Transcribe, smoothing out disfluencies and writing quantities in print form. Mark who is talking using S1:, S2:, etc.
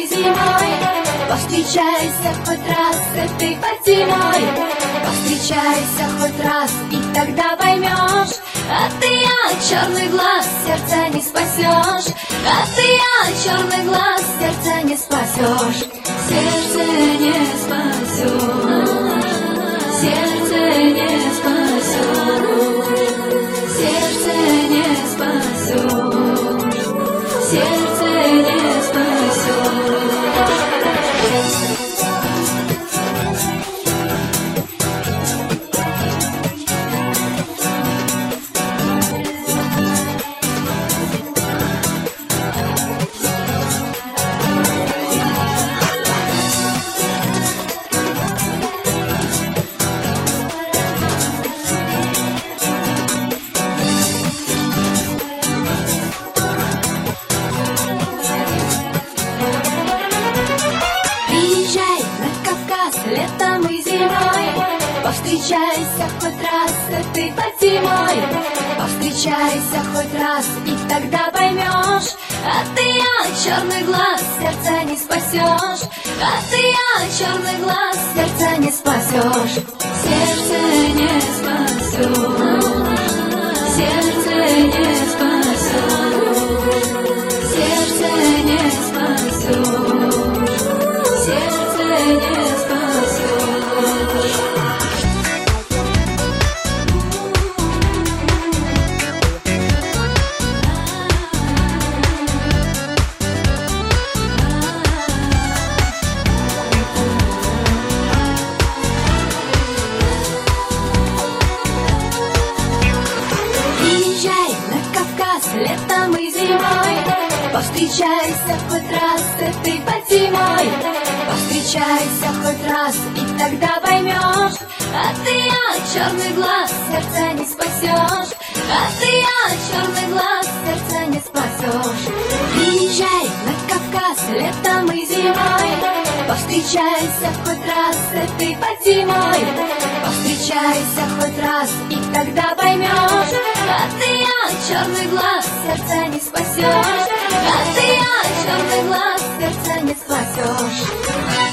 S1: зимой. Повстречайся хоть раз с этой Фатимой, повстречайся хоть раз, и тогда поймешь, а ты от черный глаз сердца не спасешь, а ты от черный глаз сердца не спасешь, сердце не спасешь, сердце не спасешь, сердце не спасешь, сердце не спасешь. Летом и зимой повстречайся хоть раз с этой Фатимой, повстречайся хоть раз, и тогда поймешь, а ты от черный глаз сердца не спасешь, а ты от черный глаз сердца не спасешь, сердце не спасешь, сердце не спасешь, сердце не спасешь, сердце не спасешь. Летом и зимой повстречайся хоть раз с этой Фатимой, повстречайся хоть раз, и тогда поймешь, а ты от черный глаз сердца не спасешь, а ты от черный глаз сердца не спасешь. Приезжай на Кавказ летом и зимой, повстречайся хоть раз с этой Фатимой, повстречайся хоть раз, и тогда поймешь, а ты от черный глаз сердца не спасешь, а ты от черный глаз сердца не спасешь.